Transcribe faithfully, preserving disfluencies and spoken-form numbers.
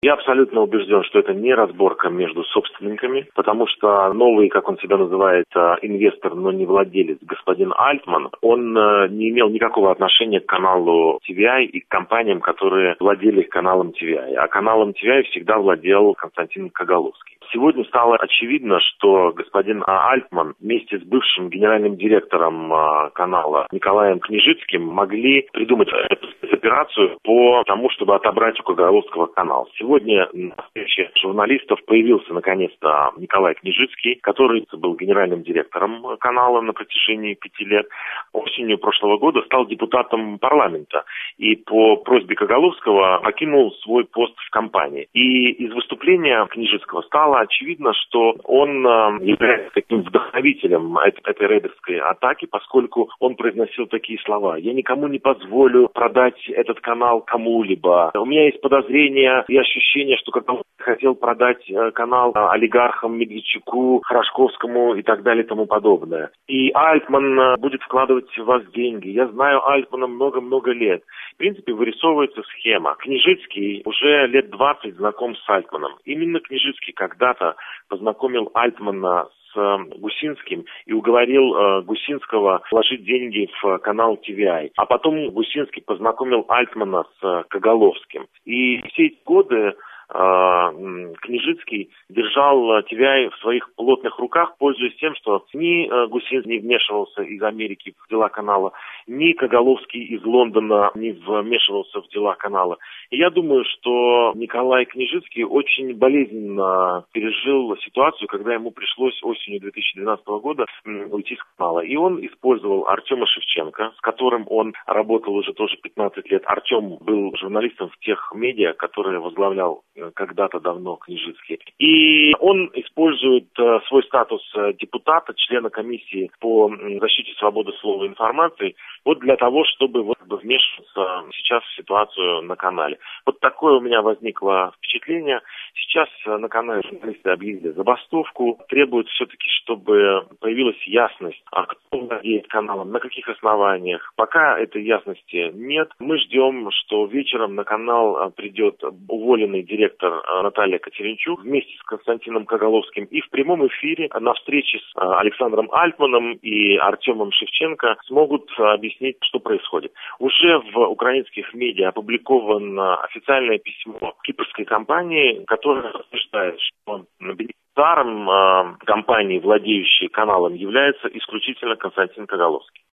Я абсолютно убежден, что это не разборка между собственниками, потому что новый, как он себя называет, инвестор, но не владелец, господин Альтман, он не имел никакого отношения к каналу ти ви ай и к компаниям, которые владели каналом ти ви ай. А каналом ти ви ай всегда владел Константин Коголовский. Сегодня стало очевидно, что господин Альтман вместе с бывшим генеральным директором канала Николаем Княжицким могли придумать эту операцию по тому, чтобы отобрать у Коголовского канал. Сегодня на встрече журналистов появился наконец-то Николай Княжицкий, который был генеральным директором канала на протяжении пяти лет. Осенью прошлого года стал депутатом парламента и по просьбе Коголовского покинул свой пост в компании. И из выступления Княжицкого стало очевидно, что он является таким вдохновителем этой рейдерской атаки, поскольку он произносил такие слова: «Я никому не позволю продать этот канал кому-либо. У меня есть подозрение и ощущение, что Коголовский хотел продать канал олигархам Медведчуку, Хорошковскому и так далее и тому подобное. И Альтман будет вкладывать в вас деньги. Я знаю Альтмана много-много лет». В принципе, вырисовывается схема. Княжицкий уже лет двадцать знаком с Альтманом. Именно Княжицкий когда-то познакомил Альтмана с Гусинским и уговорил э, Гусинского вложить деньги в канал ти ви ай. А потом Гусинский познакомил Альтмана с Коголовским. И все эти годы Княжицкий держал ти ви ай в своих плотных руках, пользуясь тем, что ни Гусинский не вмешивался из Америки в дела канала, ни Коголовский из Лондона не вмешивался в дела канала. И я думаю, что Николай Княжицкий очень болезненно пережил ситуацию, когда ему пришлось осенью две тысячи двенадцатого года уйти с канала. И он использовал Артема Шевченко, с которым он работал уже тоже пятнадцать лет. Артем был журналистом в тех медиа, которые возглавлял когда-то давно Княжицкий. И он использует э, свой статус депутата, члена комиссии по защите свободы слова и информации, вот для того, чтобы вот, вмешиваться сейчас в ситуацию на канале. Вот такое у меня возникло впечатление. Сейчас на канале журналисты объявили забастовку, требуют все-таки, чтобы появилась ясность, а кто владеет каналом, на каких основаниях. Пока этой ясности нет. Мы ждем, что вечером на канал придет уволенный директор Наталья Катеринчук вместе с Константином Коголовским и в прямом эфире на встрече с Александром Альтманом и Артемом Шевченко смогут объяснить, что происходит. Уже в украинских медиа опубликовано официальное письмо кипрской компании, которое утверждает, что бенефициаром компании, владеющей каналом, является исключительно Константин Коголовский.